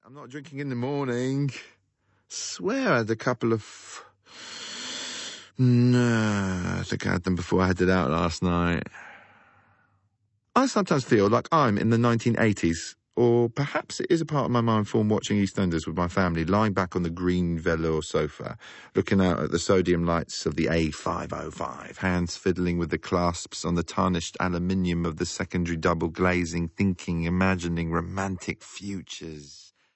I'm not drinking in the morning. Swear I had a couple of... No, I think I had them before I had it out last night. I sometimes feel like I'm in the 1980s, or perhaps it is a part of my mind formed watching EastEnders with my family, lying back on the green velour sofa, looking out at the sodium lights of the A505, hands fiddling with the clasps on the tarnished aluminium of the secondary double glazing, thinking, imagining romantic futures.